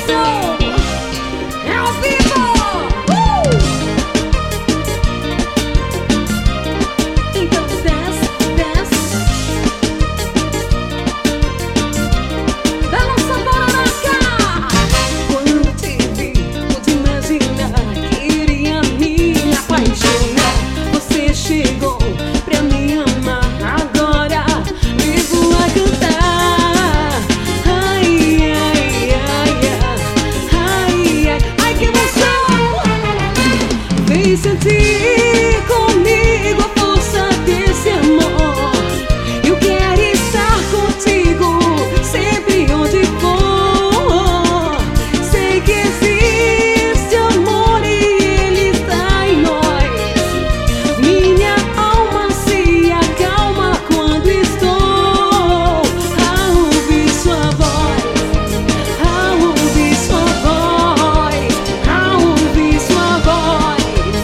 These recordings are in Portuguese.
Sentir comigo a força desse amor. Eu quero estar contigo sempre onde for. Sei que existe amor e ele está em nós. Minha alma se acalma quando estou a ouvir sua voz, a ouvir sua voz, a ouvir sua voz.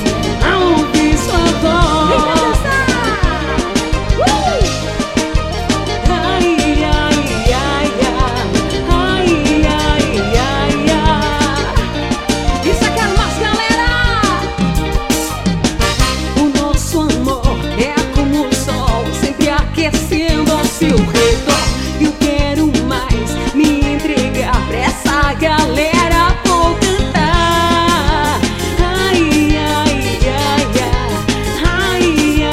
Aquecendo ao seu redor, eu quero mais me entregar pra essa galera. Vou cantar. Ai, ai, ai, ai, ai,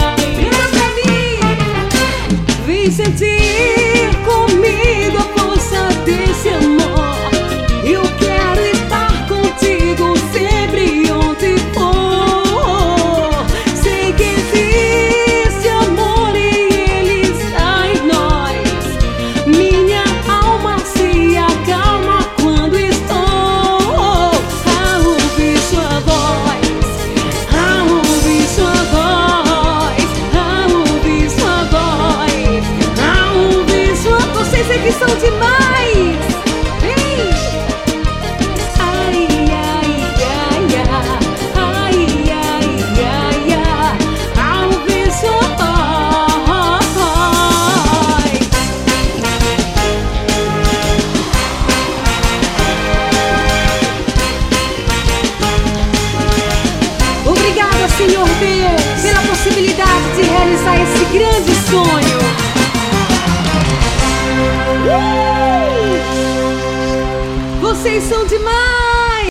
ai. Vem sentir comigo a força desse amor. Eu quero estar contigo sempre onde for. Sei que existe amor e minha alma se acalma quando estou a ouvir sua voz, a ouvir sua voz, a ouvir sua voz, a ouvir sua voz. Vocês é que são demais! Vem! Ai, ai, ai, ai, ai, ai, ai, ai, a ouvir sua voz. Obrigada, Senhor Deus, pela possibilidade de realizar esse grande sonho. Vocês são demais!